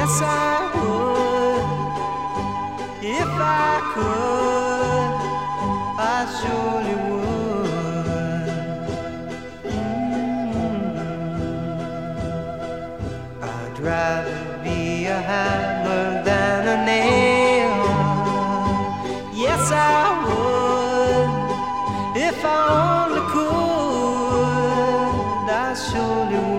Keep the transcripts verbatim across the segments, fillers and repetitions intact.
Yes, I would. If I could, I surely would. Mm. I'd rather be a hammer than a nail. Yes, I would. If I only could, I surely would.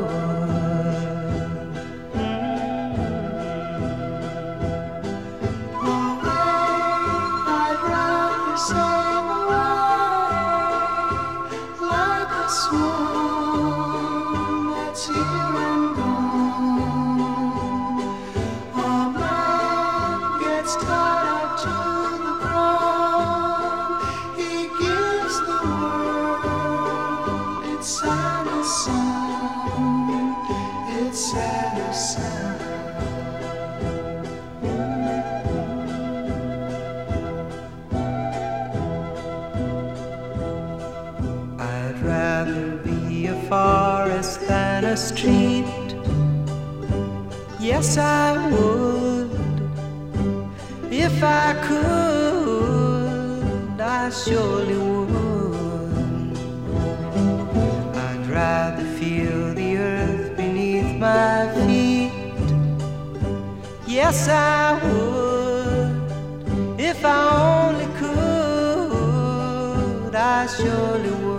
I'd rather be a forest than a street. Yes, I would. If I could, I surely would. I'd rather feel the earth beneath my feet. Yes, I would. If I only could, I surely would.